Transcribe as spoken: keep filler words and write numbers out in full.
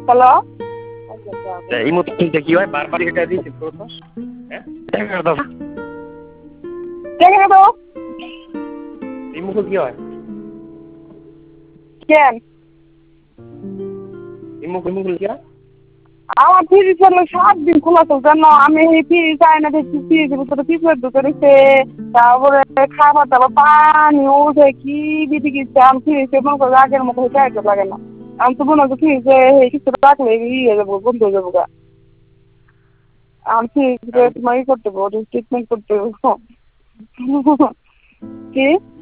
hello এই মতো চিন্তা কি হয় বারবার এটা দিচ্ছি তো হ্যাঁ টাকা দাও টাকা দাও এই মুখে কি হয় কেন এই মুখে মুখে কি হয় আমার ফ্রিজ হলো সাত দিন খোলা তো জানো আমি এই ফ্রিজ চাই না দেখছি ফ্রিজের ভিতরে পিঁপড়ে ঢুকে রয়েছে তারপরে খাবার দাবার পানি উঠে কি বিধি গেছে আমি ফ্রিজে মনে করো আগের মতো হয়ে চাইতে লাগে না আমি তো মনে হচ্ছে ফ্রিজে কিছু রাখলে ইয়ে যাবো বন্ধ হয়ে যাবো গা আমি ফ্রিজে তোমার ই করতে পারবো ট্রিটমেন্ট করতে পারবো কি